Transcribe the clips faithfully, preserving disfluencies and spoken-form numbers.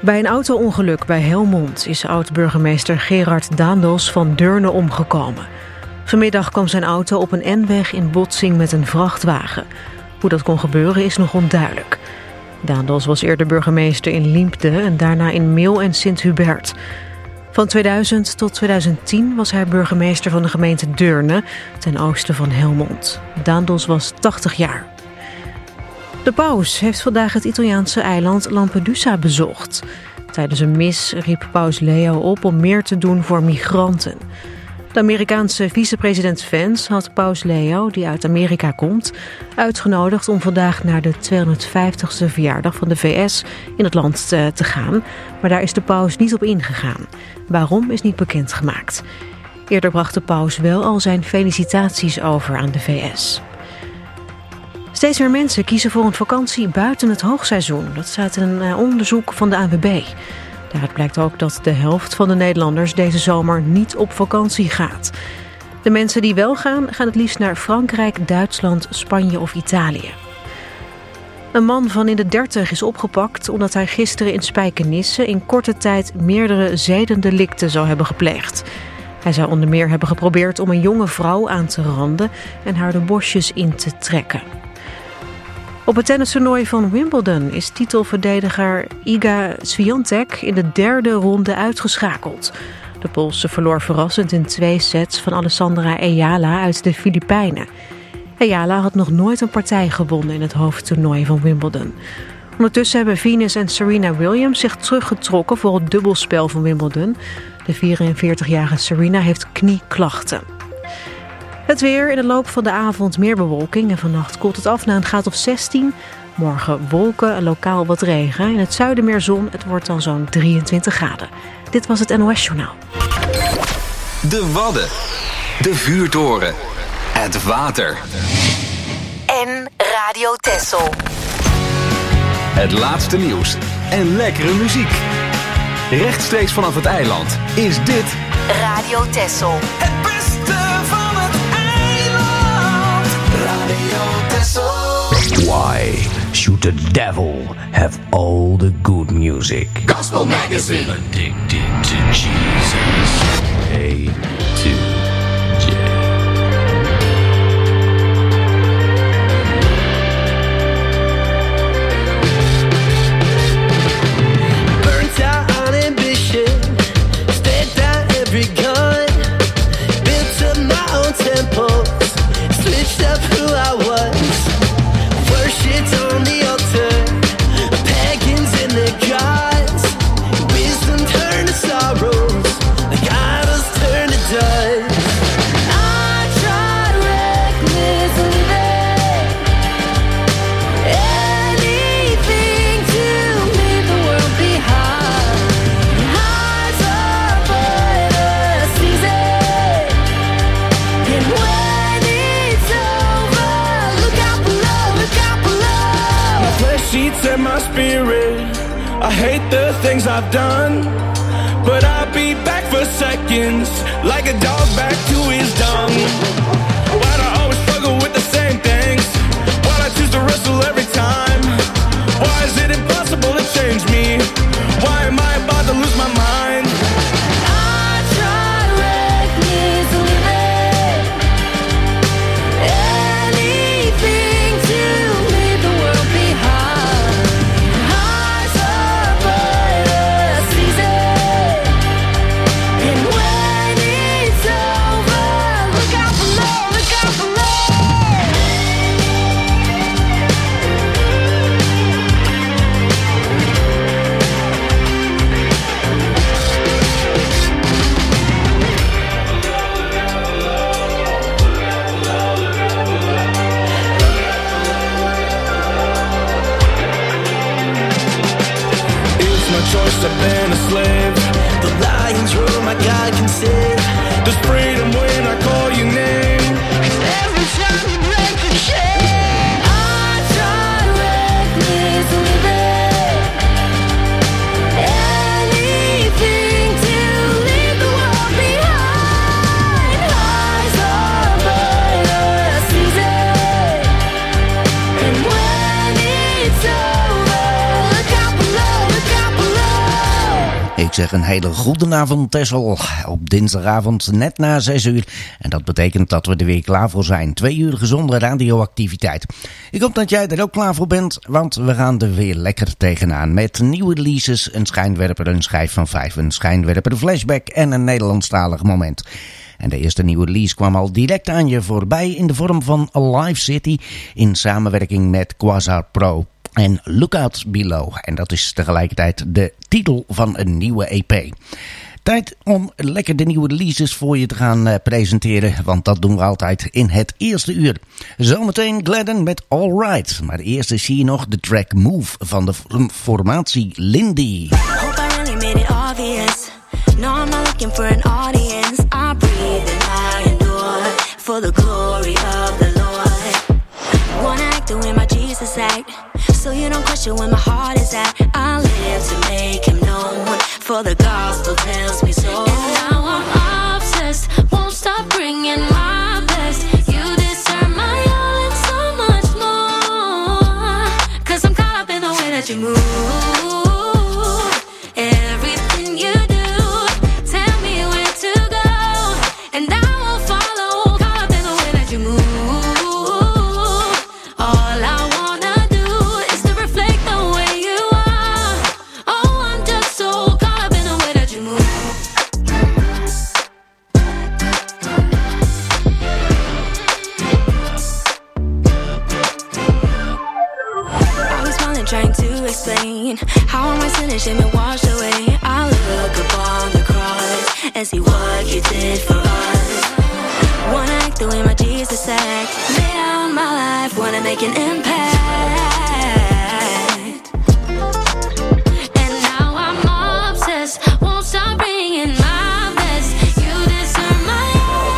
Bij een auto-ongeluk bij Helmond is oud-burgemeester Gerard Daendels van Deurne omgekomen. Vanmiddag kwam zijn auto op een N-weg in botsing met een vrachtwagen. Hoe dat kon gebeuren is nog onduidelijk. Daendels was eerder burgemeester in Liempde en daarna in Meel en Sint-Hubert. Van tweeduizend tot tweeduizend tien was hij burgemeester van de gemeente Deurne, ten oosten van Helmond. Daendels was tachtig jaar. De paus heeft vandaag het Italiaanse eiland Lampedusa bezocht. Tijdens een mis riep paus Leo op om meer te doen voor migranten. De Amerikaanse vicepresident Vance had paus Leo, die uit Amerika komt, uitgenodigd om vandaag naar de tweehonderdvijftigste verjaardag van de V S in het land te, te gaan. Maar daar is de paus niet op ingegaan. Waarom is niet bekendgemaakt. Eerder bracht de paus wel al zijn felicitaties over aan de V S. Steeds meer mensen kiezen voor een vakantie buiten het hoogseizoen. Dat staat in een onderzoek van de A N W B. Daaruit blijkt ook dat de helft van de Nederlanders deze zomer niet op vakantie gaat. De mensen die wel gaan, gaan het liefst naar Frankrijk, Duitsland, Spanje of Italië. Een man van in de dertig is opgepakt omdat hij gisteren in Spijkenisse in korte tijd meerdere zedendelicten zou hebben gepleegd. Hij zou onder meer hebben geprobeerd om een jonge vrouw aan te randen en haar de bosjes in te trekken. Op het tennistoernooi van Wimbledon is titelverdediger Iga Swiatek in de derde ronde uitgeschakeld. De Poolse verloor verrassend in twee sets van Alessandra Ayala uit de Filipijnen. Ayala had nog nooit een partij gewonnen in het hoofdtoernooi van Wimbledon. Ondertussen hebben Venus en Serena Williams zich teruggetrokken voor het dubbelspel van Wimbledon. De vierenveertigjarige Serena heeft knieklachten. Het weer, in de loop van de avond meer bewolking en vannacht koelt het af naar een graad of zestien. Morgen wolken en lokaal wat regen. In het zuiden meer zon, het wordt dan zo'n drieëntwintig graden. Dit was het N O S-journaal. De Wadden, de vuurtoren, het water. En Radio Texel. Het laatste nieuws en lekkere muziek. Rechtstreeks vanaf het eiland is dit Radio Texel. Het beste van het eiland. Radio Texel. Why should the devil have all the good music? Gospel Magazine. Addicted to Jesus. A to J. Burnt out on ambition, stared down every gun, built up my own temples, switched up who I was, worshipped on the altar, pagans and their gods, wisdom turned to sorrows, like idols turned to dust. I tried recklessly living, anything to leave the world behind. Eyes are but a season, and when it's over, look out below, look out below. My flesh eats at my spirit. I hate the things I've done, but I'll be back for seconds, like a dog back to his dung. Why'd I always struggle with the same things? Why'd I choose to wrestle every time? Why is it impossible to change me? Why am I about to lose my mind? I tried recklessly living, anything to leave the world behind. Eyes are but a season, and when it's over, look out below, look out below. It's my choice, I've been a slave. The lions roar, my God can save. There's freedom when I call your name. Every time you break the chain, I tried recklessly living, anything to leave the world behind. Eyes are but a season, and when it's over, look out below, look out below. zeg een hele goede avond, Texel. Op dinsdagavond net na zes uur. En dat betekent dat we er weer klaar voor zijn. Twee uur gezonde radioactiviteit. Ik hoop dat jij er ook klaar voor bent, want we gaan er weer lekker tegenaan. Met nieuwe releases, een schijnwerper, een schijf van vijf, een schijnwerper, een flashback en een Nederlandstalig moment. En de eerste nieuwe release kwam al direct aan je voorbij in de vorm van Alive City in samenwerking met Quasar Pro en Lookout Below. En dat is tegelijkertijd de titel van een nieuwe E P. Tijd om lekker de nieuwe releases voor je te gaan uh, presenteren, want dat doen we altijd in het eerste uur. Zometeen Gladden met All Right, maar eerst is hier nog de track Move van de formatie Lindy. Hope I really made it obvious. No, I'm not looking for an audience. I breathe and I endure for the glory of the Lord. Wanna act the way my Jesus act, so you don't question where my heart is at. I live to make him known, for the gospel tells me so. And now I'm obsessed, won't stop bringing my best. You deserve my all and so much more, 'cause I'm caught up in the way that you move. Everything you do, tell me where to go, and I will follow. Caught up in the way that you move. All I wanna do is to reflect the way you are. Oh, I'm just so caught up in the way that you move. I was smiling, trying to explain how am I sinning, shame and washed away. I look upon the cross and see what you did for us. Wanna act the way my Jesus act, lay down my life, wanna make an impact. And now I'm obsessed, won't stop bringing my best. You deserve my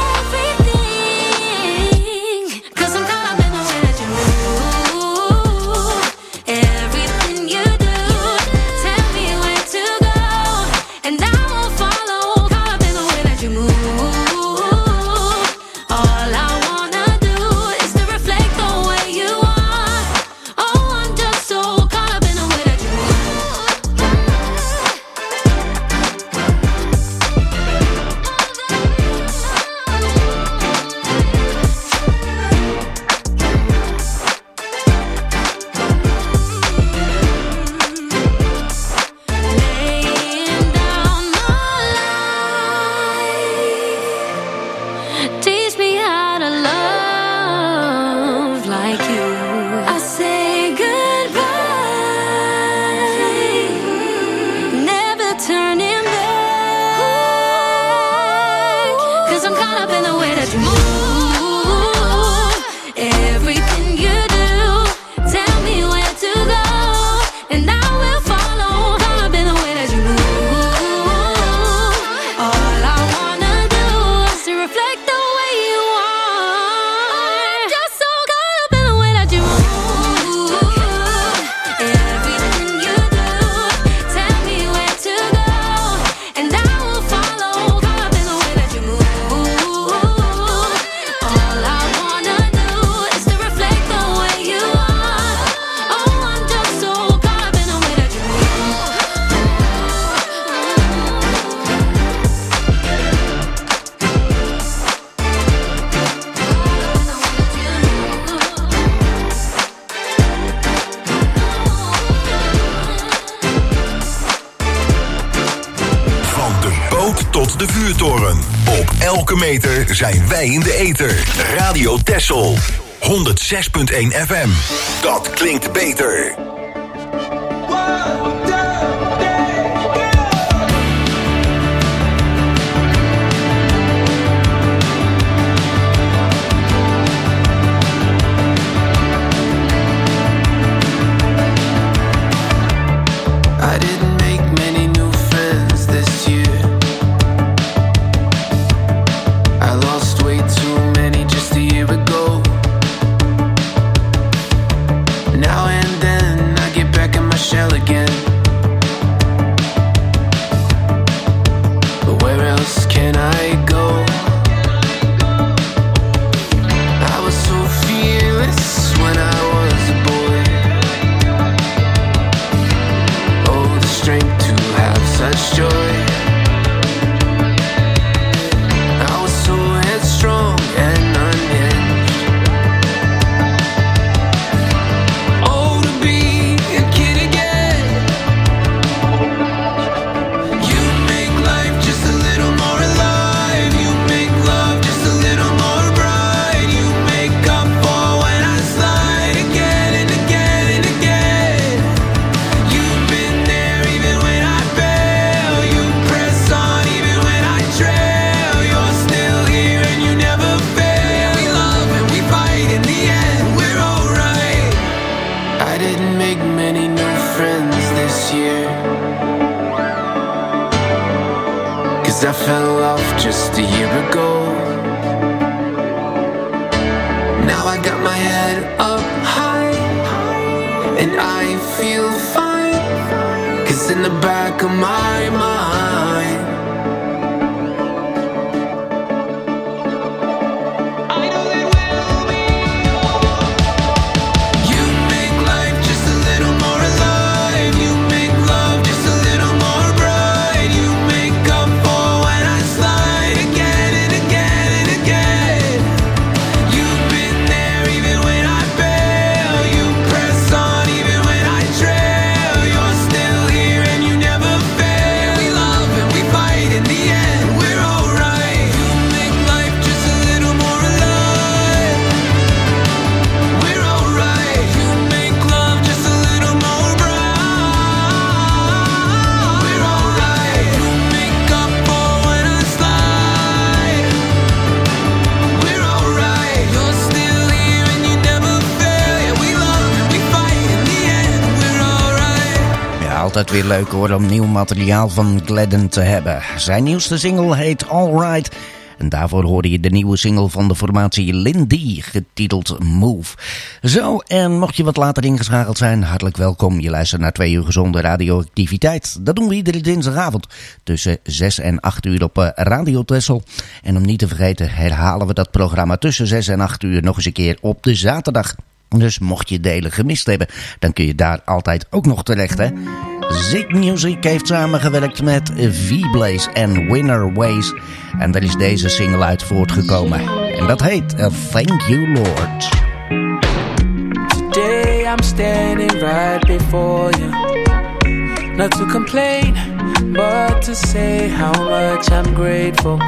everything, 'cause I'm caught up in the way that you move. Everything you do, tell me where to go, and I will follow. Caught up in the way that you move. All I wanna do is to reflect the way you are. Oh, I'm just so caught up in the way that you laying down my life. Teach me how to love like you. I say goodbye, never turning back, 'cause I'm caught up in the way that you move. Everything you do, tell me where to go, and I will follow. Caught up in the way that you move. All I wanna do is to reflect the way you are. Just so caught up in the way that you move. Everything you do, tell me where to go, and I will follow. Caught up in the way that you move. All I wanna do is to reflect the way you are. Oh, I'm just so caught up in the way that you move. Van de boot tot de vuurtoren. Op elke meter zijn wij in de ether. Radio Texel. honderdzes komma één F M. Dat klinkt beter. I didn't make many new friends this year. I lost way too many just a year ago. Now and then I get back in my shell again. But where else can I go? I was so fearless when I was a boy. Oh, the strength to have such joy. 'cause I fell off just a year ago. Now I got my head up high, and I feel fine, 'cause in the back of my mind, I know that we'll be alright. You make life just a little more alive. You make love just a little more bright. You make up for when I slide again and again and again. You've been there even when I fail. You press on even when I trail. You're still here and you never fail. We love and we fight, in the end we're alright. You make life just a little more alive. We're alright. You make love just a little more bright. We're alright. You make up for when I slide. We're alright. You're still here and you never fail. Yeah, we love and we fight, in the end we're alright. Ja, altijd weer leuk hoor om nieuw materiaal van Gladden te hebben. Zijn nieuwste single heet Alright. En daarvoor hoorde je de nieuwe single van de formatie Lindy, getiteld Move. Zo, en mocht je wat later ingeschakeld zijn, hartelijk welkom. Je luistert naar twee uur gezonde radioactiviteit. Dat doen we iedere dinsdagavond tussen zes en acht uur op uh, Radio Texel. En om niet te vergeten herhalen we dat programma tussen zes en acht uur nog eens een keer op de zaterdag. Dus mocht je delen gemist hebben, dan kun je daar altijd ook nog terecht, hè. Zig Music heeft samengewerkt met V-Blaze en Winner Ways. En daar is deze single uit voortgekomen. En dat heet uh, Thank You Lord. Today I'm standing right before you, not to complain, but to say how much I'm grateful.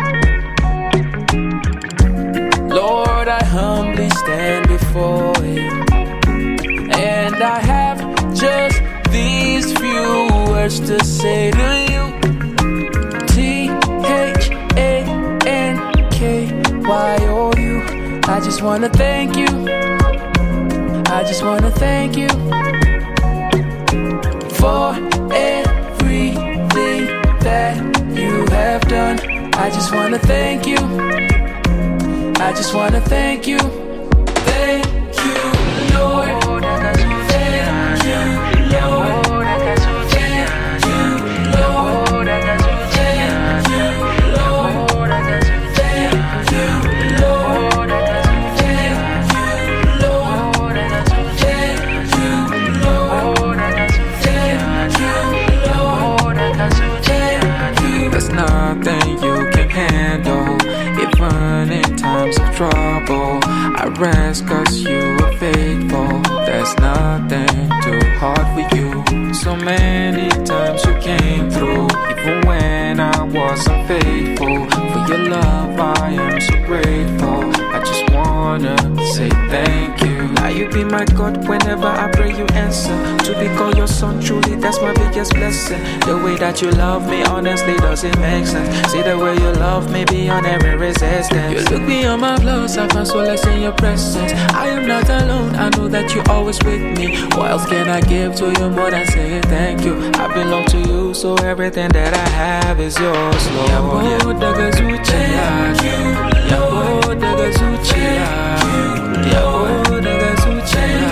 Lord, I humbly stand before you, and I have just these few words to say to you. T H A N K Y O U. I just wanna thank you. I just wanna thank you for everything that you have done. I just wanna thank you. I just wanna thank you. Thank you, Lord. Thank you, Lord. Thank you, Lord. Thank you, Lord. Thank you, Lord. Thank you, Lord. Thank you, Lord. Thank you, Lord. Thank you. There's nothing you can handle, even in times of trouble. I rest 'cause you are faithful. There's nothing too hard for you. So many times you came through, even when I was unfaithful. For your love I am so grateful. I just wanna say thank you. Now you be my God, whenever I pray you answer. To be called your son, truly that's my biggest blessing. The way that you love me, honestly doesn't make sense. See the way you love me beyond every resistance. You look beyond my flaws, I find solace in your presence. I am not alone, I know that you're always with me. What else can I give to you more than saying thank you? I belong to you, so everything that I have is yours, Lord. Yabo daga zuciya, yabo daga zuciya, yabo daga zuciya,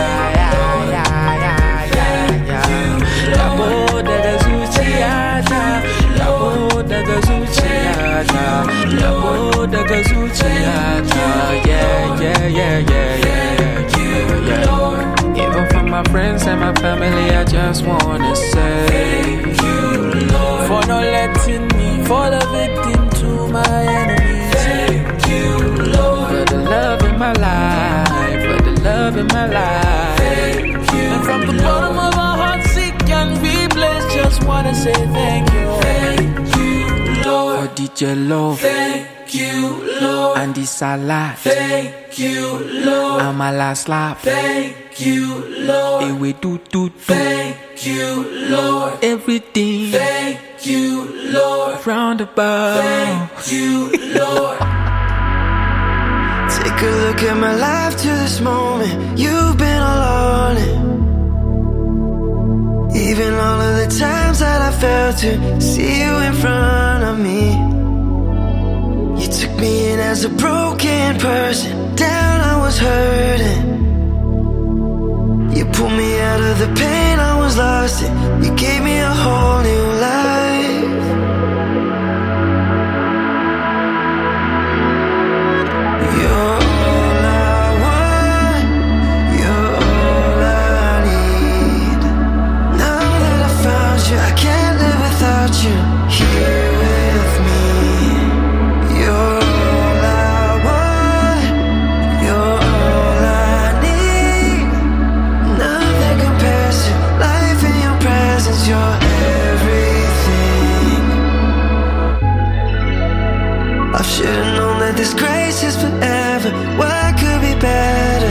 yabo daga zuciya, yabo daga zuciya, yabo daga zuciya, yeah, yeah, yeah, yeah, yeah, yeah. Even for my friends and my family, I just wanna say thank you, Lord, for not letting me fall a victim to my enemies. Thank you, Lord, for the love in my life, for the love in my life. Thank you, and from the bottom of our hearts, sick and V-Blaze, just wanna say thank you. Thank you, Lord, for D J Love. Thank you, Lord, and this Salah. Thank you, Lord, and my last laugh. Thank you, Lord, and we do do do. Thank you, Lord, everything. Thank you, Lord, round about. Thank you, Lord. Take a look at my life to this moment. You've been all on it. Even all of the times that I failed to see you in front of me. You took me in as a broken person. Down I was hurting. You pulled me out of the pain I was lost in. You gave me a whole new life. You're all I want. You're all I need. Now that I found you, I can't live without you. Here with me. You're all I want. You're all I need. Nothing compares to life in your presence. You're everything. I should've known that this grace is forever. What could be better?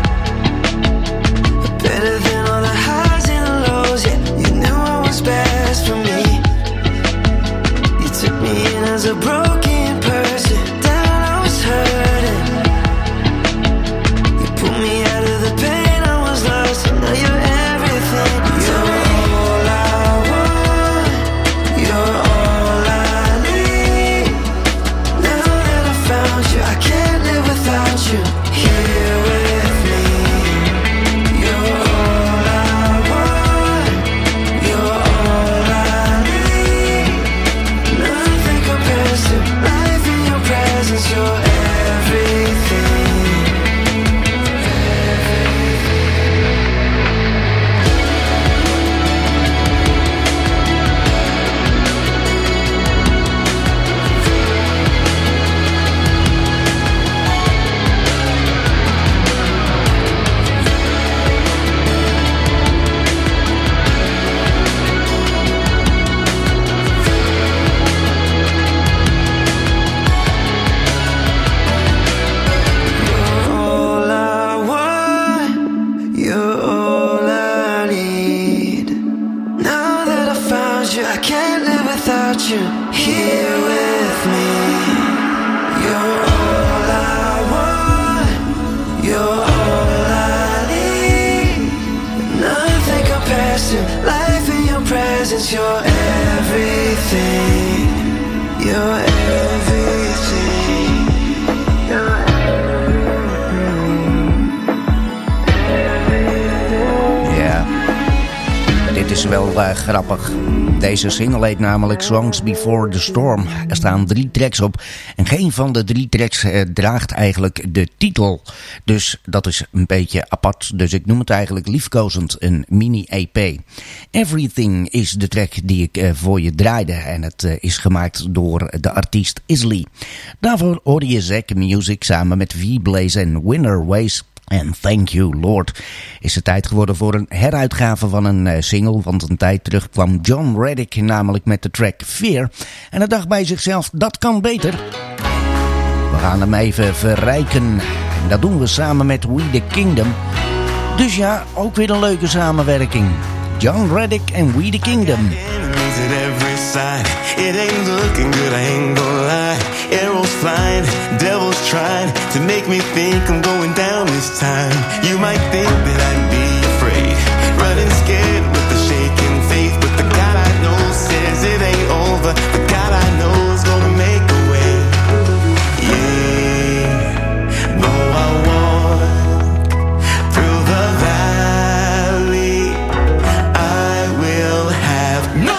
Better than all the highs and the lows. Yeah, you knew what was best for me. You took me in as a broken person. Down I was hurting. You pulled me out of the pain I was lost. And now you're everything. You're all I want. You're all I need. Now that I found you, I can't live without you. Here with me. You're all I want. You're all I need. Nothing compares to life in your presence. You're everything. You're all I want. You're all I need. Now that I found you, I can't live without you. Here with me. You're all I want. You're all I need. Nothing compares to life in your presence. You're everything. You're everything. You're Ja, dit is wel uh, grappig. Deze single heet namelijk Songs Before the Storm. Er staan drie tracks op en geen van de drie tracks uh, draagt eigenlijk de titel. Dus dat is een beetje apart. Dus ik noem het eigenlijk liefkozend een mini-E P. Everything is de track die ik uh, voor je draaide. En het uh, is gemaakt door de artiest Isley. Daarvoor hoorde je Zack Music samen met V-Blaze en Winner Ways. En Thank You Lord. Is het tijd geworden voor een heruitgave van een uh, single. Want een tijd terug kwam John Reddick namelijk met de track Fear. En hij dacht bij zichzelf, dat kan beter. We gaan hem even verrijken. En dat doen we samen met We The Kingdom. Dus ja, ook weer een leuke samenwerking. John Reddick en We The Kingdom. Enemies at every side. It ain't looking good, I ain't gonna lie. Arrows flying, devils trying to make me think I'm going down this time. You might think that I'd be afraid, running scared with the shaking faith. But the God I know says it ain't over. The God I know is gonna make a way. Yeah, though I walk through the valley, I will have no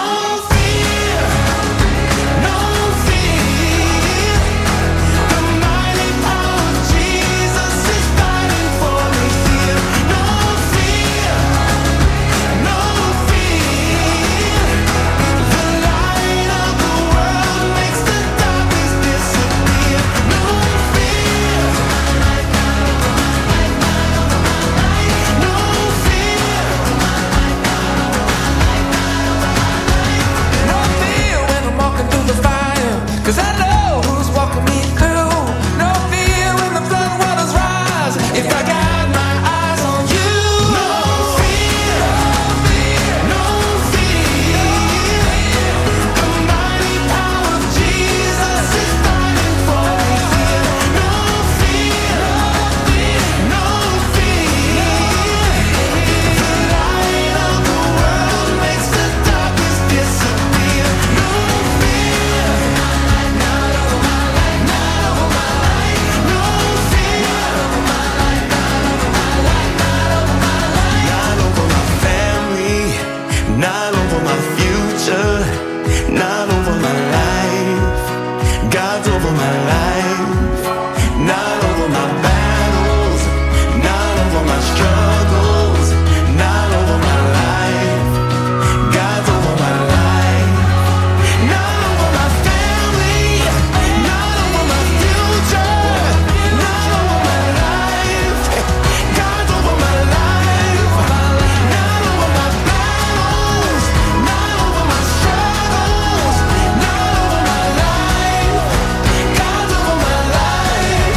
not over my life. God's over my life, not over my battles, not over my struggles, not over my life. God's over my life, not over my family, not over my future, not over my life. God's over my life, not over my battles, not over my struggles, not over my life. God's over my life.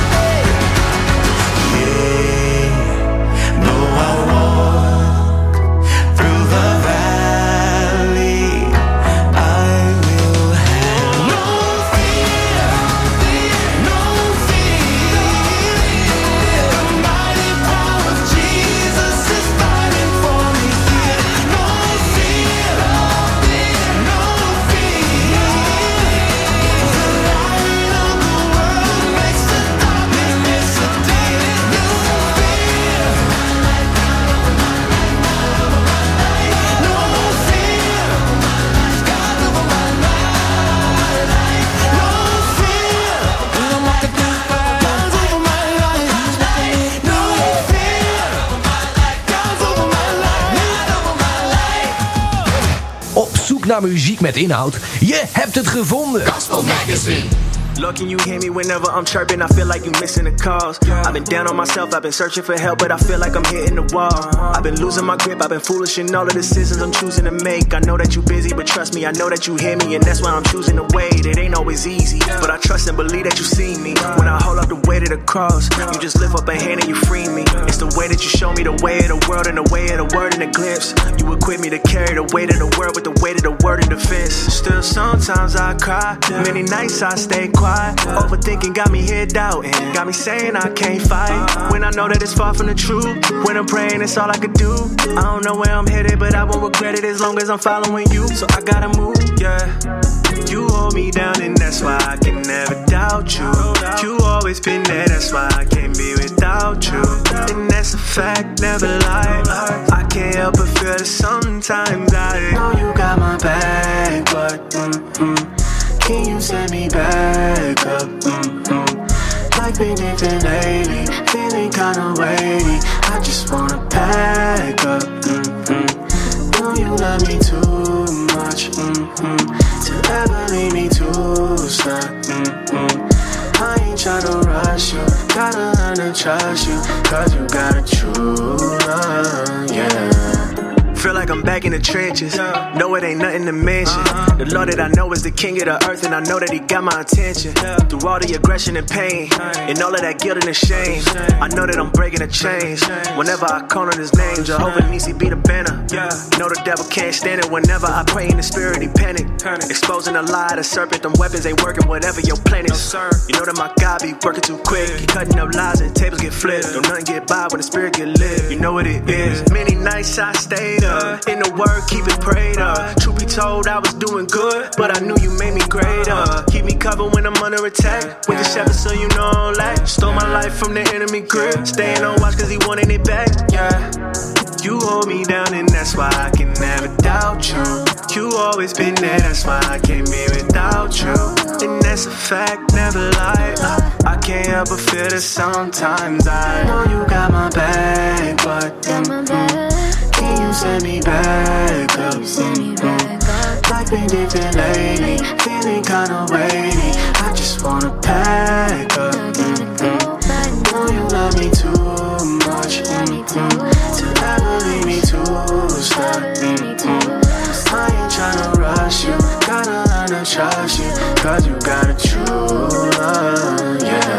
Yeah, though I walk through the valley, I will have no fear, no fear. The mighty power of Jesus is fighting for me here. No fear, no fear. The light of the world makes the darkness disappear. No fear, no fear. God over my life, no fear. God's over my life, no fear. God's over my life. Op zoek naar muziek met inhoud? Je hebt het gevonden. Gospel Magazine. Lord, can you hear me whenever I'm chirping? I feel like you missing the calls. I've been down on myself, I've been searching for help, but I feel like I'm hitting the wall. I've been losing my grip, I've been foolish in all the decisions I'm choosing to make. I know that you busy, but trust me, I know that you hear me, and that's why I'm choosing to wait. It ain't always easy, but I trust and believe that you see me. When I hold up the weight of the cross, you just lift up a hand and you free me. It's the way that you show me the way of the world and the way of the word in the glimpse. You equip me to carry the weight of the world with the weight of the word in defense. Still sometimes I cry, many nights I stay quiet. Overthinking got me head doubting, got me saying I can't fight, when I know that it's far from the truth. When I'm praying, it's all I could do. I don't know where I'm headed, but I won't regret it as long as I'm following you. So I gotta move, yeah. You hold me down and that's why I can never doubt you. You always been there, that's why I can't be without you. And that's a fact, never lie. I can't help but feel that sometimes I know you got my back, but mm-mm. Can you send me back up? Mm-mm. Life been different lately, feeling kinda weighty. I just wanna pack up. Mm-mm. Know you love me too much, mm-mm. to ever leave me too stuck. Mm-mm. I ain't tryna rush you, gotta learn to trust you, cause you got a true love, yeah. Feel like I'm back in the trenches. Know it ain't nothing to mention. The Lord that I know is the king of the earth, and I know that he got my attention. Through all the aggression and pain, and all of that guilt and the shame, I know that I'm breaking the chains. Whenever I call on his name, Jehovah Nissi be the banner. Know the devil can't stand it. Whenever I pray in the spirit, he panic. Exposing the lie, the serpent, them weapons ain't working. Whatever your plan is, you know that my God be working too quick. He cutting up lies and tables get flipped. Don't nothing get by when the spirit get lit. You know what it is. Many nights I stayed up in the word, keep it prayed up. Truth be told, I was doing good, but I knew you made me greater. Keep me covered when I'm under attack. With the shepherd, so you know I don't lack. Stole my life from the enemy grip. Staying on watch cause he wanted it back, yeah. You hold me down and that's why I can never doubt you. You always been there, that's why I can't be without you. And that's a fact, never lie. I can't help but feel that sometimes I know you got my back, but mm-mm. Can you send me back up? Mm-mm. Life been different lately, feeling kinda weighty. I just wanna pack up. Mm-mm. Know you love me too much, mm-mm. to ever leave me too stuck. Mm-mm. I ain't tryna rush you, gotta learn to trust you, cause you got a true love, yeah.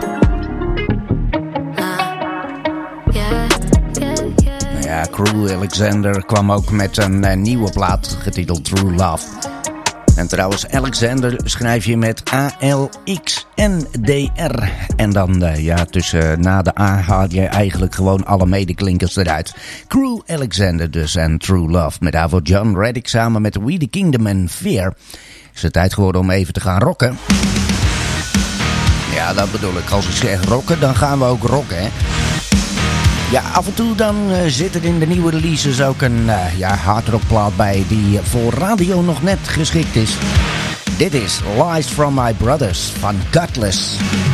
Ja, Crew Alexander kwam ook met een uh, nieuwe plaat getiteld True Love. En trouwens, Alexander schrijf je met A L X N D R. En dan, uh, ja, tussen na de A haal je eigenlijk gewoon alle medeklinkers eruit. Crew Alexander dus en True Love. Met daarvoor John Reddick samen met We The Kingdom en Fear. Is het tijd geworden om even te gaan rocken? Ja, dat bedoel ik. Als ik zeg rocken, dan gaan we ook rocken, hè. Ja, af en toe dan uh, zit er in de nieuwe releases ook een uh, ja, hardrockplaat bij die voor radio nog net geschikt is. Dit is Lies From My Brothers van Gutless.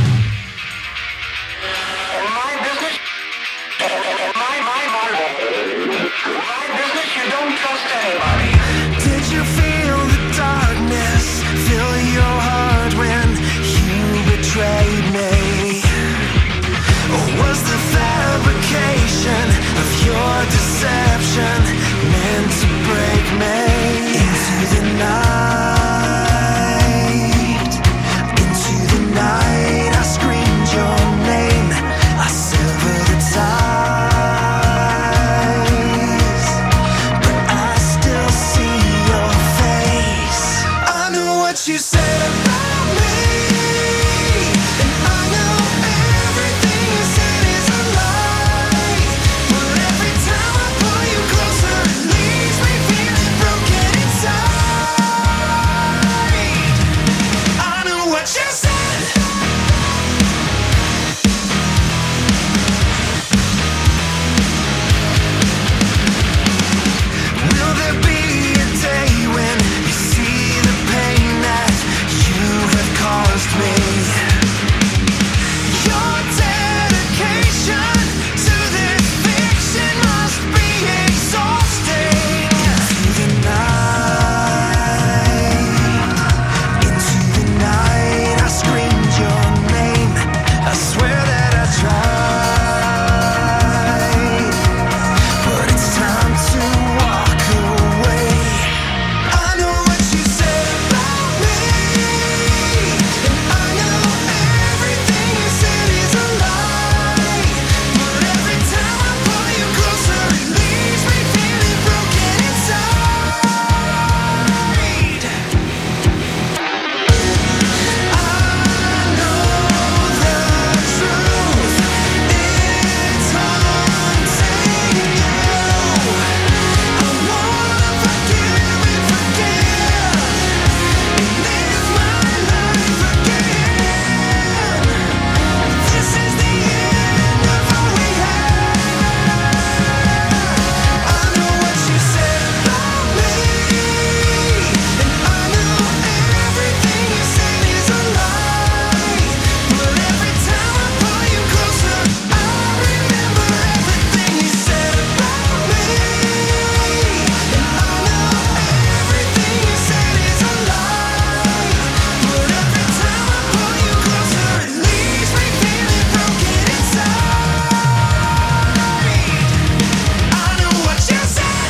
Did you feel the darkness fill your heart when you betrayed me? Or was the fabrication of your deception meant to break me? Into the night, into the night, I screamed your name, I severed the ties, but I still see your face. I know what you said about me, and I know everything you said is a lie, but every time I pull you closer it leaves me feeling broken inside. I know what you said. Will there be a day when you see the pain that you have caused me? Your dedication to this fiction must be exhausting. Into the night, into the night, I screamed your name, I swear that I tried, but it's time to walk away. I know what you said about me, and I know everything you said is a lie, but every time I pull you closer it leaves me feeling broken inside. I know the truth, it's haunting you. I wanna forgive and forget, and live my life again. This is the end of all we had. I know what you said about me, and I know everything you said is a lie, but every time I pull you closer I remember everything you said about me, and I know everything you said is a lie, but every time I pull you closer it leaves me feeling broken inside. I know what you said.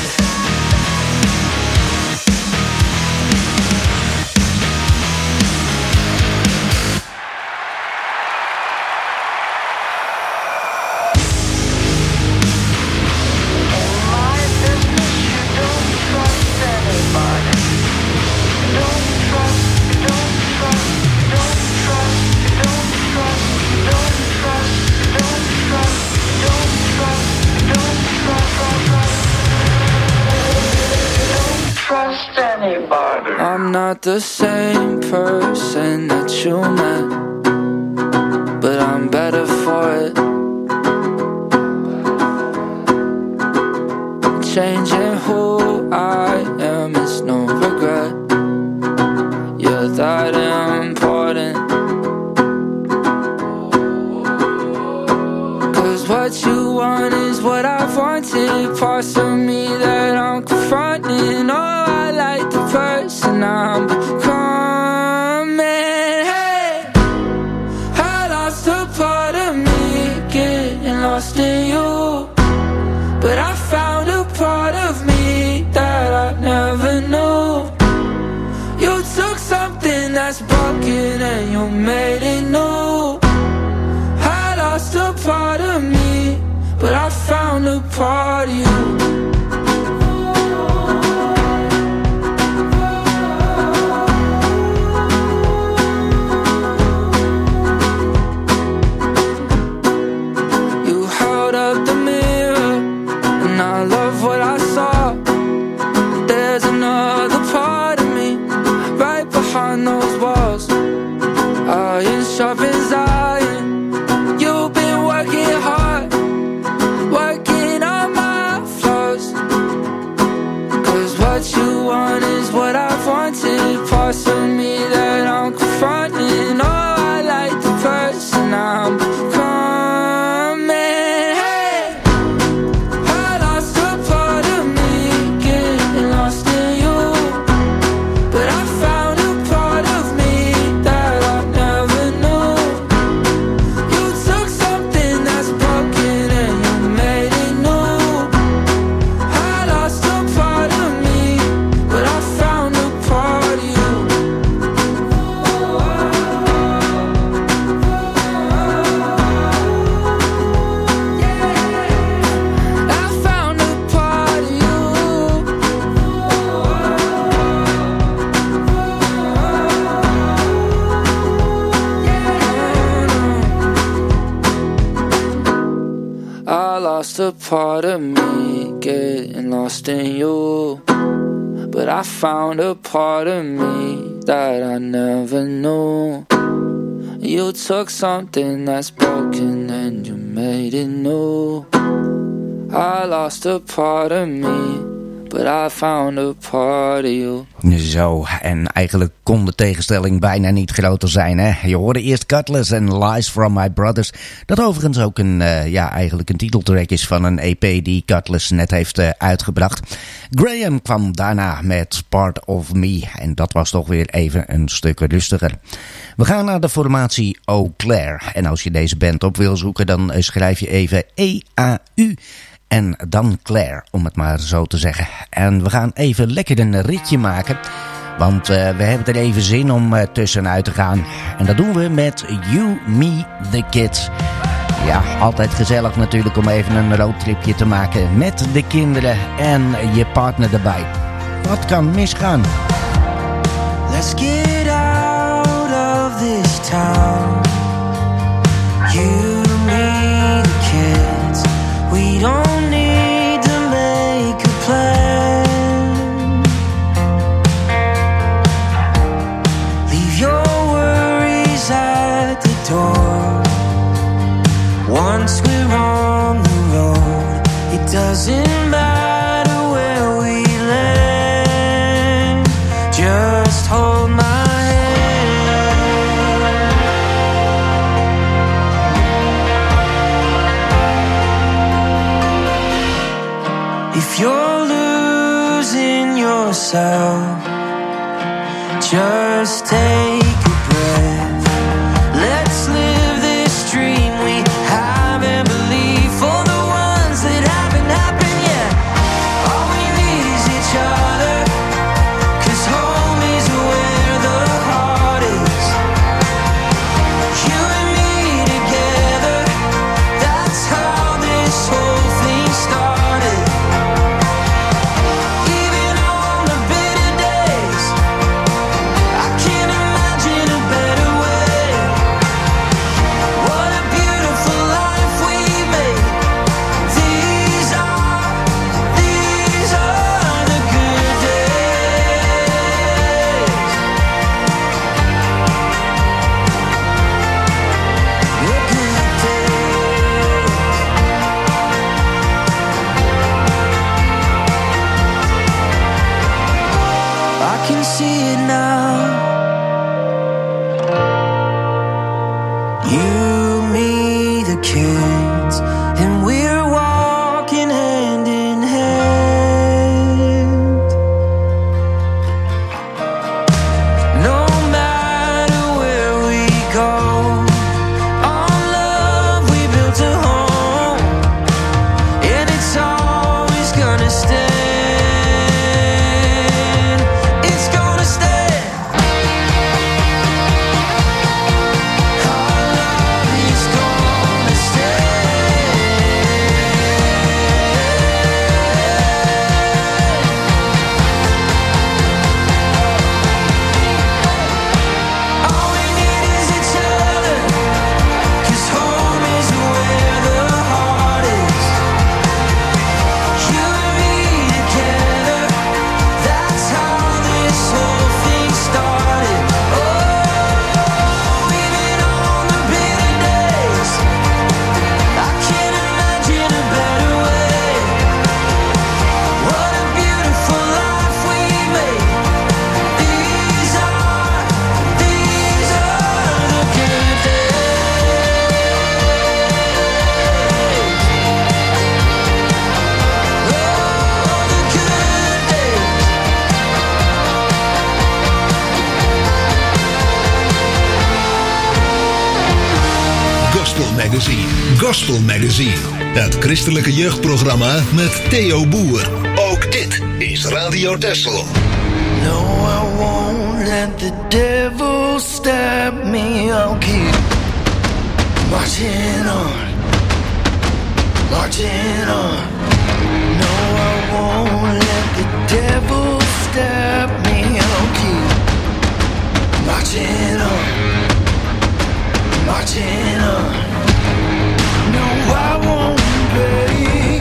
I'm not the same person that you met, but I'm better for it. Changing who I am is no regret. You're that important, 'cause what you want is what I wanted. Parts of me that I'm confronting. Oh, I like the person I'm becoming. Hey, I lost a part of me, getting lost in you, but I found a part of me that I never knew. You took something that's broken and you made it new. I lost a part of me, but I found a part of you. You held up the mirror and I love what I saw. There's another part of me right behind those walls. Iron sharpens iron. You've been working hard. What lost a part of me, getting lost in you. But I found a part of me that I never knew. You took something that's broken and you made it new. I lost a part of me, but I found a part of you. Zo, en eigenlijk kon de tegenstelling bijna niet groter zijn, hè? Je hoorde eerst Cutlass en Lies From My Brothers. Dat overigens ook een, uh, ja, eigenlijk een titeltrack is van een E P die Cutlass net heeft uh, uitgebracht. Graham kwam daarna met Part of Me. En dat was toch weer even een stuk rustiger. We gaan naar de formatie Eau Claire. En als je deze band op wil zoeken, dan schrijf je even E A U... En dan Claire, om het maar zo te zeggen. En we gaan even lekker een ritje maken. Want uh, we hebben er even zin om uh, tussenuit te gaan. En dat doen we met You, Me, The Kids. Ja, altijd gezellig natuurlijk om even een roadtripje te maken met de kinderen en je partner erbij. Wat kan misgaan? Let's get out of this town. You, me, the kids. We don't need to make a plan. Leave your worries at the door. Once we're on the road, it doesn't matter where we land. Just hold my if you're losing yourself, just take a breath. Let's live this dream we have and believe for the ones that haven't happened yet. All we need is each other, 'cause home is where the heart is. You and me together, that's how this whole thing started. Gospel Magazine, het christelijke jeugdprogramma met Theo Boer. Ook dit is Radio Texel. No, I won't let the devil stab me. I'll keep marching on, marching on. No, I won't let the devil stab me. I'll keep marching on, marching on. No, I won't break.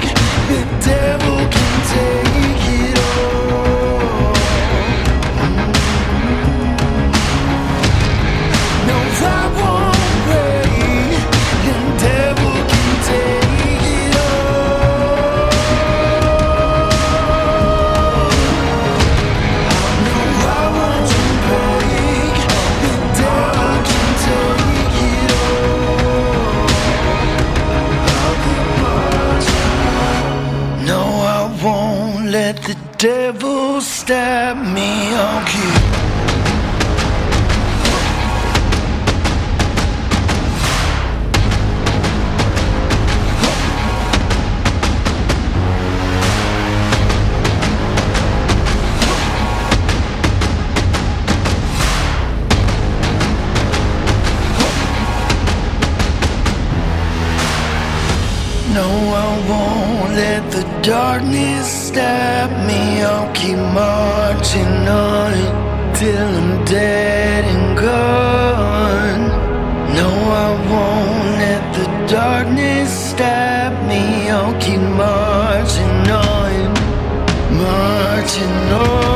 No, I won't let the darkness stop me. I'll keep marching on till I'm dead and gone. No, I won't let the darkness stop me. I'll keep marching on, marching on.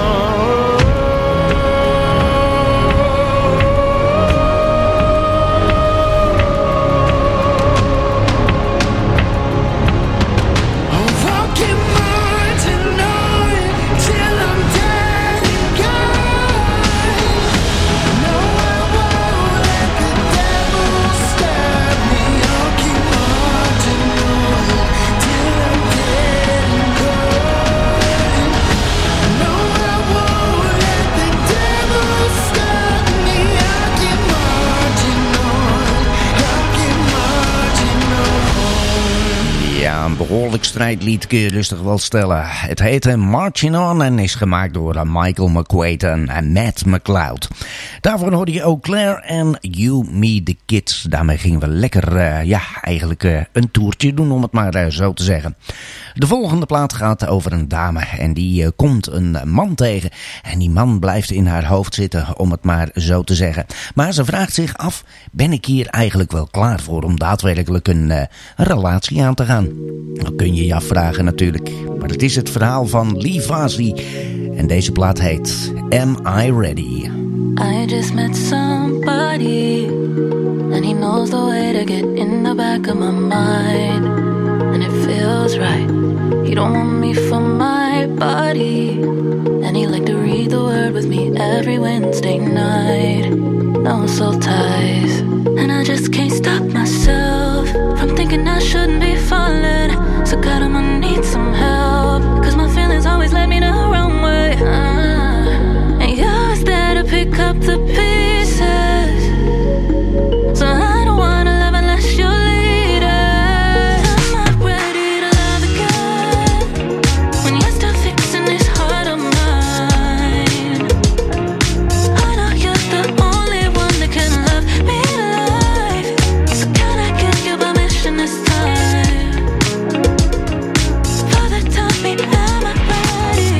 Een behoorlijk strijdlied kun je rustig wel stellen. Het heette Marching On en is gemaakt door Michael McQuaiden en Matt McLeod. Daarvoor hoorde je Eau Claire en You Me The Kids. Daarmee gingen we lekker, uh, ja, eigenlijk uh, een toertje doen, om het maar uh, zo te zeggen. De volgende plaat gaat over een dame en die uh, komt een man tegen. En die man blijft in haar hoofd zitten, om het maar zo te zeggen. Maar ze vraagt zich af, ben ik hier eigenlijk wel klaar voor om daadwerkelijk een, uh, een relatie aan te gaan? Dan kun je je afvragen natuurlijk. Maar het is het verhaal van Lee Vasi. En deze plaat heet Am I Ready? I just met somebody and he knows the way to get in the back of my mind. And it feels right. He don't want me for my body. And he like to read the word with me every Wednesday night. No soul ties. And I just can't stop myself from thinking I shouldn't be falling. So God, I'ma need some help, cause my feelings always led me the wrong way. uh, And you're there to pick up the pieces. So I don't wanna love unless you're leading. I'm not ready to love again when you're still fixing this heart of mine. I know you're the only one that can love me alive. So can I get your permission this time? Father taught me, am I ready?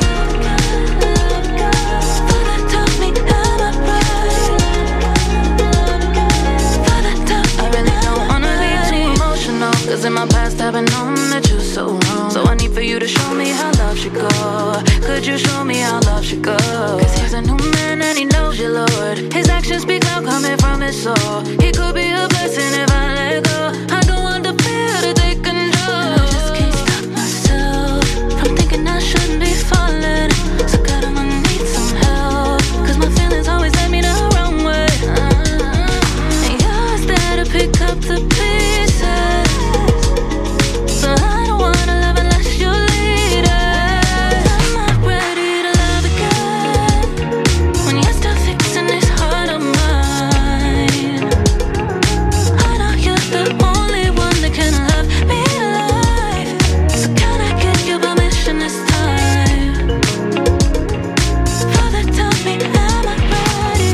Father taught me, am I ready? Father taught me, I really don't wanna be too emotional, cause in my past I've been known that you're so wrong. So I need for you to show me how love should go. Could you show me how love should go? Cause he's a new man and he knows you, Lord. His actions speak loud coming from his soul. He could be a blessing if I let go. I don't want the fear to take control. I just can't stop myself from thinking I shouldn't be falling. So God, I'ma need some help, cause my feelings always led me the wrong way. uh, And you're there to pick up the pieces. So I don't wanna love unless you're leading. I'm not ready to love again when you're still fixing this heart of mine. I know you're the only one that can love me alive. So can I get your permission this time? Father taught me, am I ready?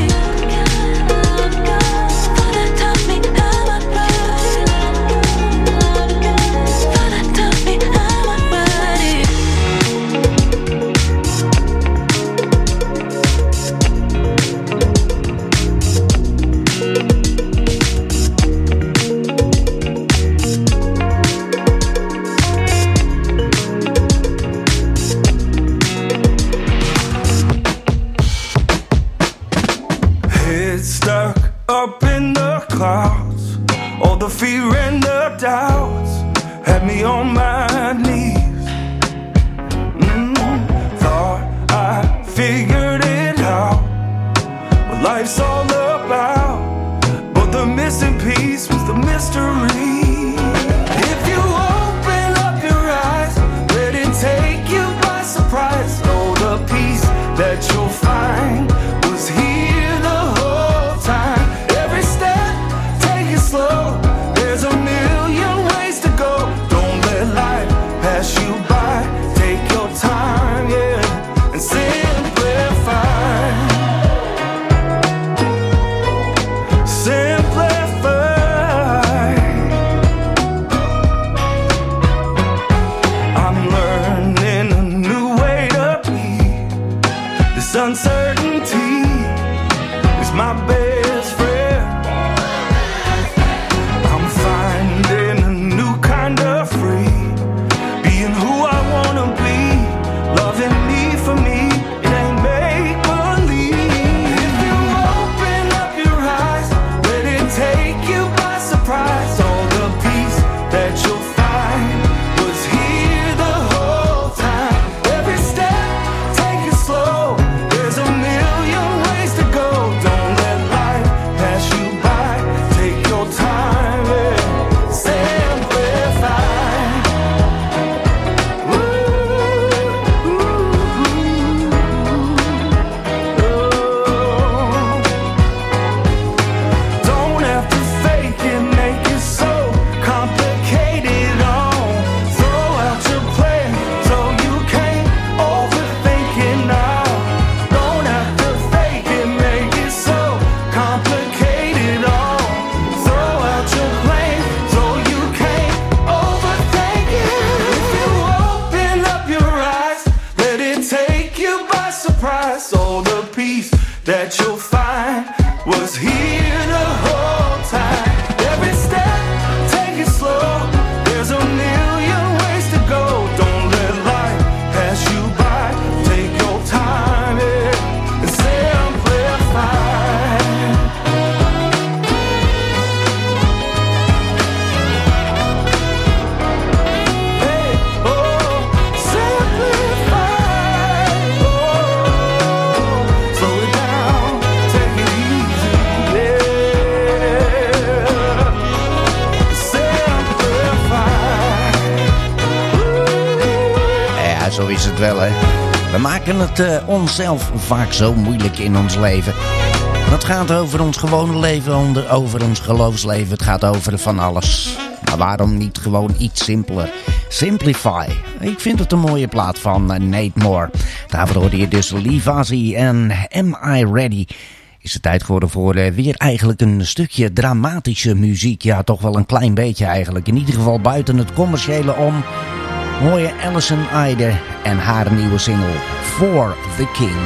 Father taught me, am I ready? Father taught me, am I ready? Head stuck up in the clouds. All the fear and the doubts had me on my knees. Mm, thought I figured it out, what life's all about. But the missing piece was the mystery. If you open up your eyes, let it take you by surprise. Oh, the peace that you'll find was here the whole time. Every step, take it slow. There's a million ways to go. Don't let life pass you by. Take your time, yeah, and simplify. Simplify. my best friend. I'm finding a new kind of free, being who I wanna be, loving me for me. It ain't make believe. If you open up your eyes, let it take you by surprise. All the peace that you'll find was here the whole time. Every step, take it slow. There's a million ways to go. Don't let life pass you by. Take your time and simplify. Ooh, ooh, ooh. Don't have to fake it, make it so complicated. On throw out your plan so you can't overthink it now. Don't have to fake it, make it so complicated. On throw out your plan so you can't overthink it. If you open up your eyes, let it take you by surprise. All the peace that you'll find was here the whole time. Every step, take it slow. There's a million ways to go. Don't let life pass you by. Take your time yeah, and simplify. Hey, oh, simplify. Oh, slow it down, take it easy, yeah. Simplify. Ja, zo is het wel, hè. We maken het uh, onszelf vaak zo moeilijk in ons leven. Het gaat over ons gewone leven, onder- over ons geloofsleven. Het gaat over van alles. Maar waarom niet gewoon iets simpeler? Simplify. Ik vind het een mooie plaat van uh, Nate Moore. Daarvoor hoorde je dus Livasi en Am I Ready? Is het tijd geworden voor uh, weer eigenlijk een stukje dramatische muziek. Ja, toch wel een klein beetje eigenlijk. In ieder geval buiten het commerciële om. Hoor je Alison Ide en haar nieuwe single For the King.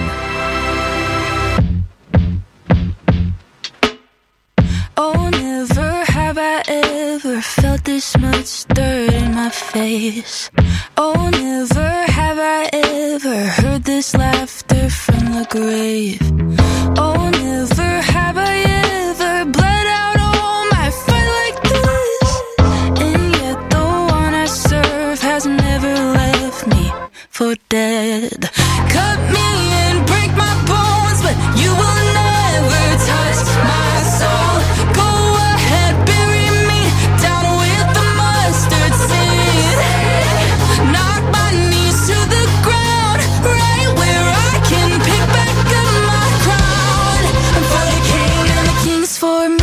Oh, never have I ever felt this much dirt in my face. Oh, never have I ever heard this laughter from the grave. Oh, never have I ever bled out all my fight like this. And yet the one I serve has never left me for dead. Cut me and break my bones, but you will never touch my soul. Go ahead, bury me down with the mustard seed. Knock my knees to the ground, right where I can pick back up my crown. For the king and the king's for me.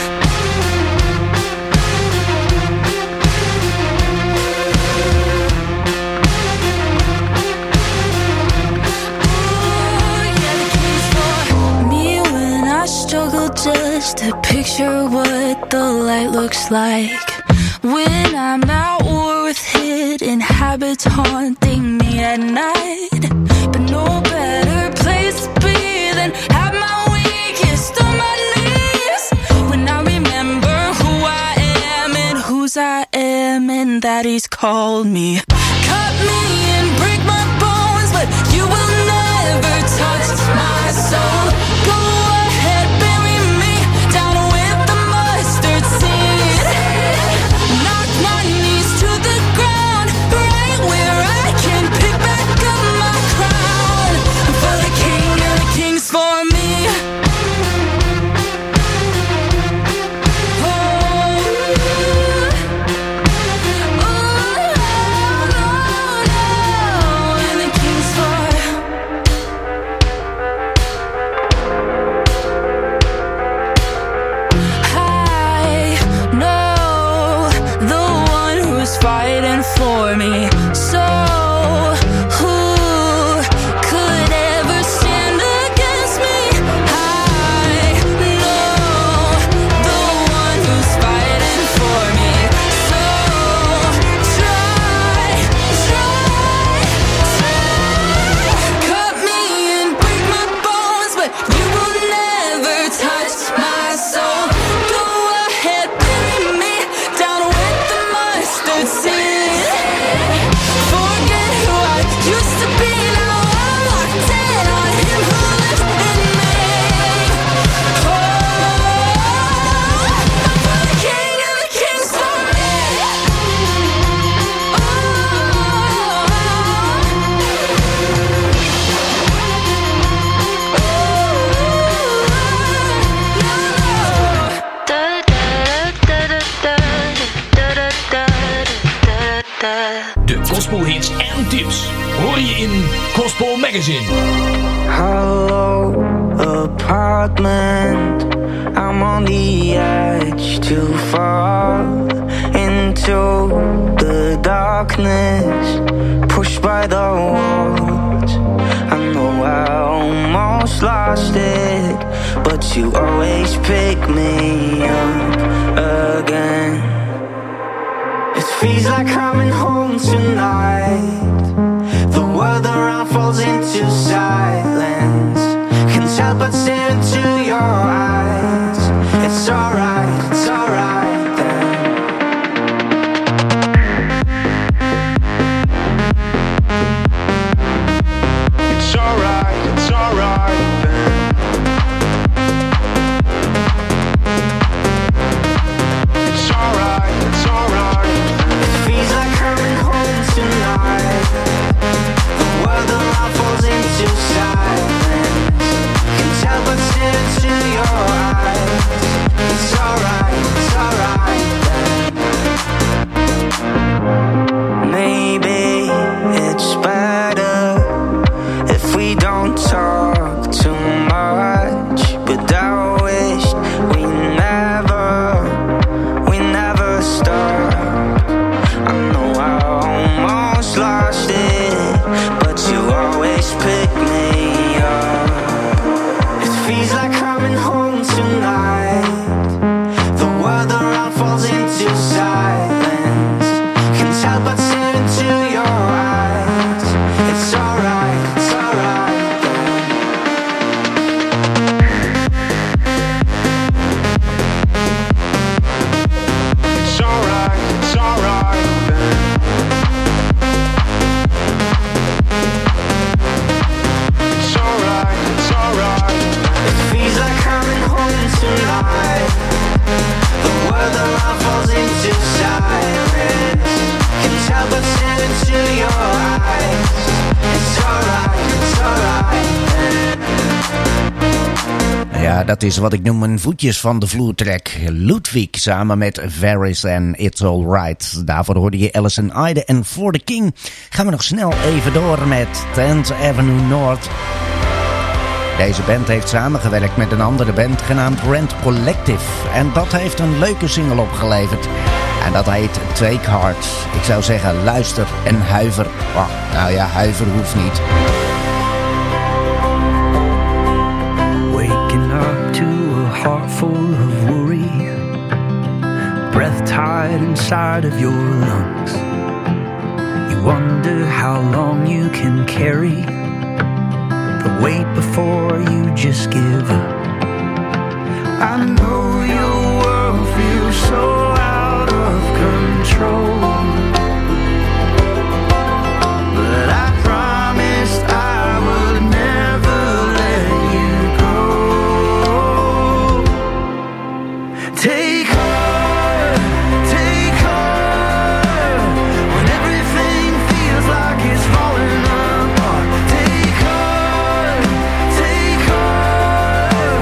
Struggle just to picture what the light looks like. When I'm at war with hidden habits haunting me at night. But no better place to be than at my weakest on my knees. When I remember who I am and whose I am and that he's called me. Cut me and break my bones, but you will never touch my soul. Go fighting for me. So who could ever stand against me? I know the one who's fighting for me. So try, try, try. Cut me and break my bones, but you will never gospelhits en tips hoor je in Gospel Magazine. Hello, apartment. I'm on the edge to fall into the darkness, pushed by the walls. I know I almost lost it, but you always pick me up again. It feels like coming home tonight. The world around falls into silence. Can't help but stare into your eyes. It's alright, it's alright then. It's alright, it's alright then. It's alright, it's alright. It feels like coming home tonight. The world around falls into silence. Can't help but stare into your eyes. It's alright, it's alright then. Maybe it's better if we don't talk too much. But I wish we never, we never stopped. I know I almost lost it, but you always pick me up. It feels like coming home tonight. The world around falls into silence. Can't help but stare into your eyes. It's alright, it's alright then. It's alright, it's alright then. It's alright, it's alright. It feels like coming home tonight. The world around falls into silence. Can't help but stare into your eyes. It's alright, it's alright then. Ja, dat is wat ik noem een voetjes van de vloer track. Ludwig samen met Varys en It's Alright. Daarvoor hoorde je Alison Ide en For the King. Gaan we nog snel even door met tenth Avenue North. Deze band heeft samengewerkt met een andere band genaamd Rent Collective. En dat heeft een leuke single opgeleverd. En dat heet Take Heart. Ik zou zeggen luister en huiver. Oh, nou ja, huiver hoeft niet. Waking up to a heart full of worry, breath tied inside of your lungs. You wonder how long you can carry the weight before you just give up. I know your world feels so out of control, but I promised I would never let you go. Take heart, take heart, when everything feels like it's falling apart. Take heart, take heart,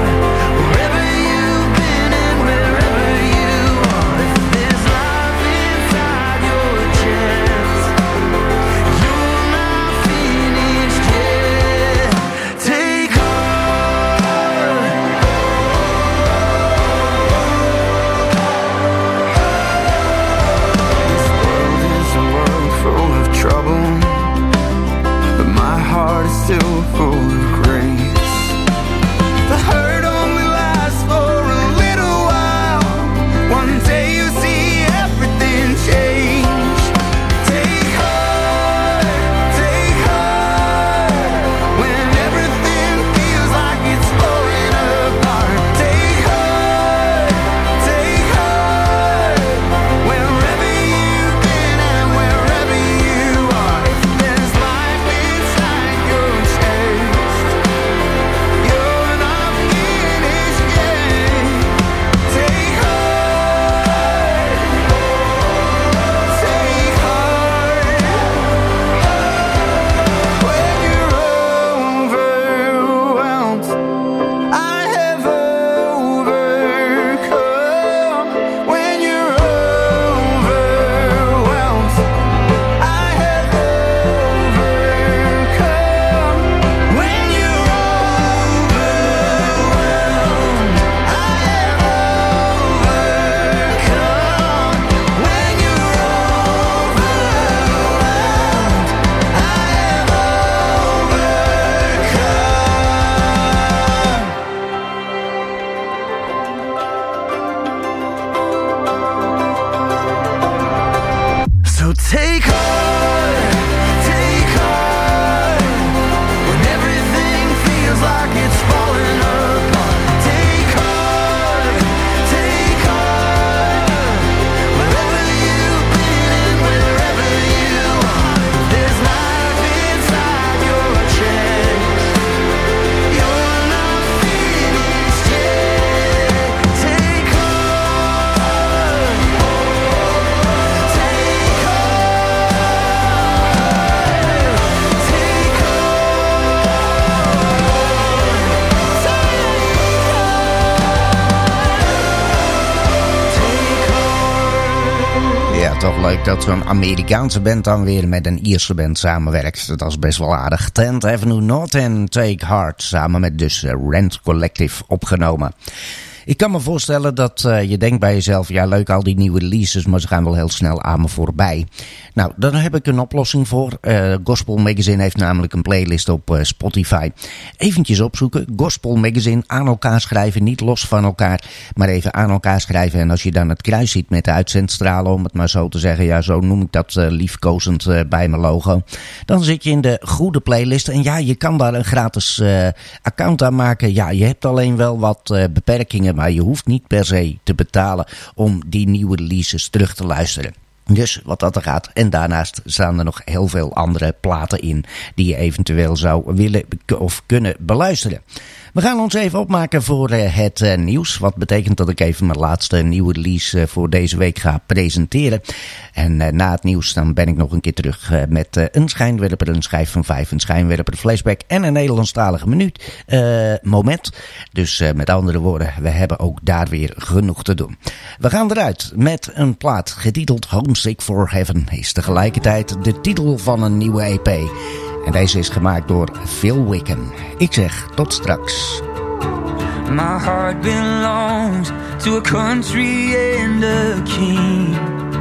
toch leuk dat zo'n Amerikaanse band dan weer met een Ierse band samenwerkt. Dat is best wel aardig. tenth Avenue North en Take Heart samen met dus Rent Collective opgenomen. Ik kan me voorstellen dat uh, je denkt bij jezelf, ja leuk al die nieuwe releases, maar ze gaan wel heel snel aan me voorbij. Nou, daar heb ik een oplossing voor. Uh, Gospel Magazine heeft namelijk een playlist op uh, Spotify. Eventjes opzoeken, Gospel Magazine, aan elkaar schrijven, niet los van elkaar, maar even aan elkaar schrijven. En als je dan het kruis ziet met de uitzendstralen, om het maar zo te zeggen, ja zo noem ik dat uh, liefkozend uh, bij mijn logo, dan zit je in de goede playlist. En ja, je kan daar een gratis uh, account aan maken. Ja, je hebt alleen wel wat uh, beperkingen, maar je hoeft niet per se te betalen om die nieuwe releases terug te luisteren. Dus wat dat er gaat. En daarnaast staan er nog heel veel andere platen in die je eventueel zou willen of kunnen beluisteren. We gaan ons even opmaken voor uh, het uh, nieuws. Wat betekent dat ik even mijn laatste nieuwe release uh, voor deze week ga presenteren. En uh, na het nieuws dan ben ik nog een keer terug uh, met uh, een schijnwerper, een schijf van vijf, een schijnwerper, flashback en een Nederlandstalige minuut uh, moment. Dus uh, met andere woorden, we hebben ook daar weer genoeg te doen. We gaan eruit met een plaat getiteld Homesick for Heaven. Is tegelijkertijd de titel van een nieuwe E P. En deze is gemaakt door Phil Wickham. Ik zeg tot straks. My heart belongs to a country and a king,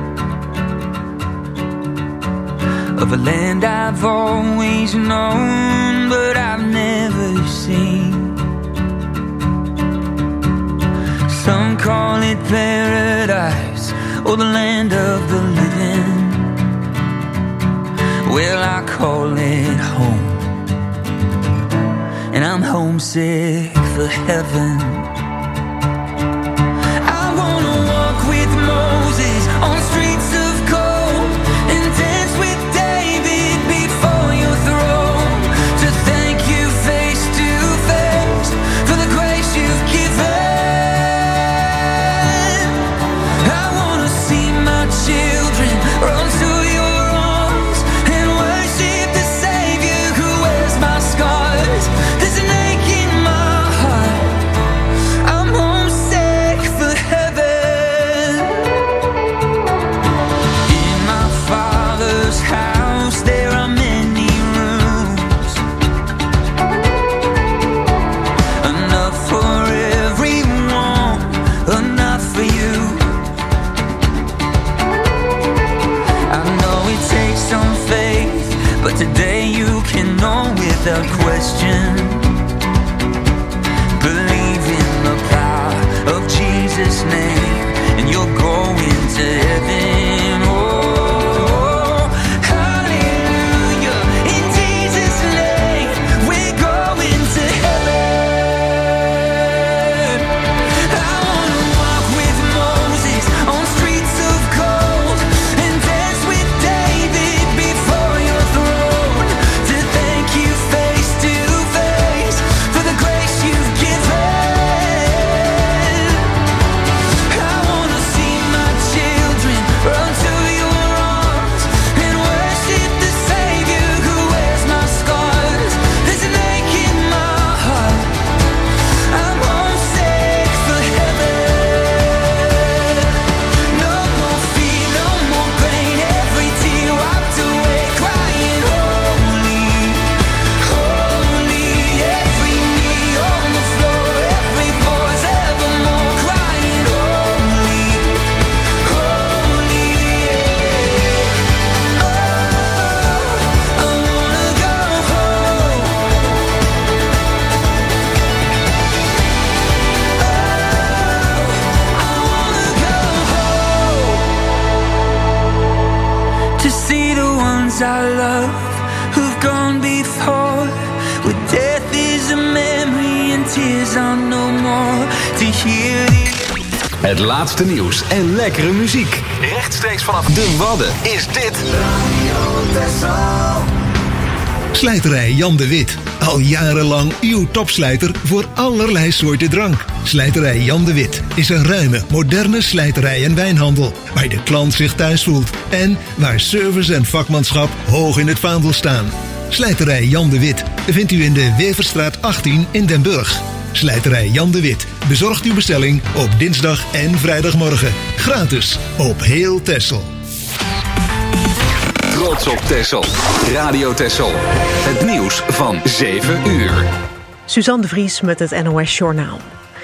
of a land I've always known but I've never seen. Some call it paradise or the land of the living. Well, I call it home, and I'm homesick for heaven. I wanna walk with Moses on streets of gold and dance with David before your throne, to thank you face to face for the grace you've given. I wanna see my children run to your arms and worship the Savior who wears my scars. There's an ache in my heart, I'm homesick for heaven. In my Father's house there are many rooms, enough for everyone, enough for you. I know it takes some faith, but today you can know without question. Believe in the power of Jesus' name, and you're going to heaven. Oh, hallelujah. In Jesus' name, we're going to heaven. I wanna walk with Moses on streets of gold and dance with David before your throne, to thank you face to face for the grace you've given. I wanna see my children run to your arms and worship the Savior who wears my scars. There's an ache in my heart, I'm homesick for heaven. No more fear, no more pain, every tear wiped away, crying holy, holy. Every knee on the floor, every voice evermore crying holy, holy. Oh, I wanna go home. To see the ones I love who've gone before, where death is a memory and tears are no more. To hear the Het laatste nieuws en lekkere muziek. Rechtstreeks vanaf de Wadden is dit Slijterij Jan de Wit. Al jarenlang uw topslijter voor allerlei soorten drank. Slijterij Jan de Wit is een ruime, moderne slijterij en wijnhandel, waar de klant zich thuis voelt en waar service en vakmanschap hoog in het vaandel staan. Slijterij Jan de Wit vindt u in de Weverstraat achttien in Den Burg. Slijterij Jan de Wit bezorgt uw bestelling op dinsdag en vrijdagmorgen. Gratis op heel Texel. trots op Texel. Radio Texel. Het nieuws van zeven uur. Suzanne de Vries met het N O S Journaal.